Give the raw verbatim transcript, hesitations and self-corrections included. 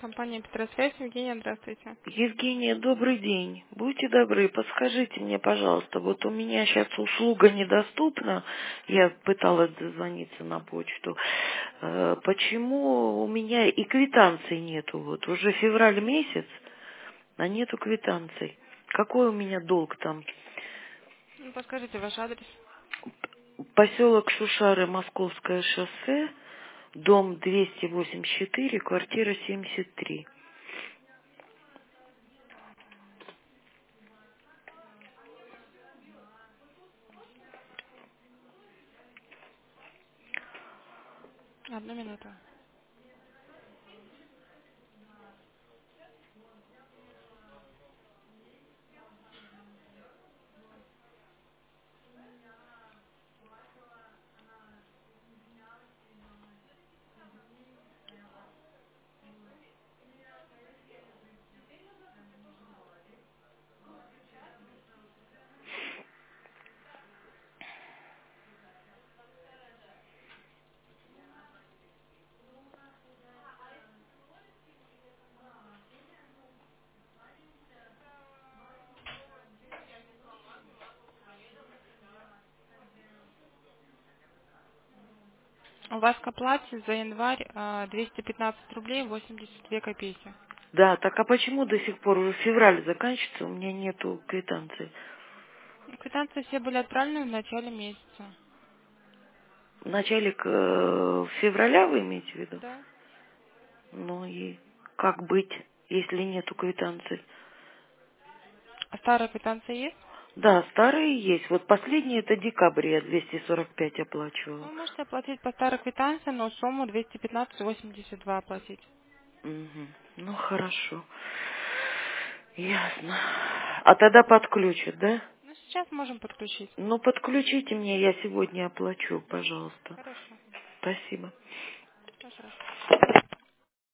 Компания Петросвязь. Евгения, здравствуйте. Евгения, добрый день. Будьте добры, подскажите мне, пожалуйста, вот у меня сейчас услуга недоступна, я пыталась дозвониться на почту. Э, Почему у меня и квитанций нету? Вот уже февраль месяц, а нету квитанций. Какой у меня долг там? Ну, подскажите ваш адрес. Поселок Шушары, Московское шоссе, дом двести восемьдесят четыре, квартира семьдесят три. Одну минуту. У вас к оплате за январь а, двести пятнадцать рублей восемьдесят две копейки. Да, так а почему до сих пор уже февраль заканчивается, у меня нету квитанции? Ну, квитанции все были отправлены в начале месяца. В начале э, февраля вы имеете в виду? Да. Ну и как быть, если нету квитанции? А старая квитанция есть? Да, старые есть. Вот последний это декабрь, я двести сорок пять оплачивала. Вы можете оплатить по старой квитанции, но сумму двести пятнадцать восемьдесят два оплатить. Мгм. Ну хорошо. Ясно. А тогда подключат, да? Ну, сейчас можем подключить. Ну подключите мне, я сегодня оплачу, пожалуйста. Хорошо. Спасибо. Пожалуйста.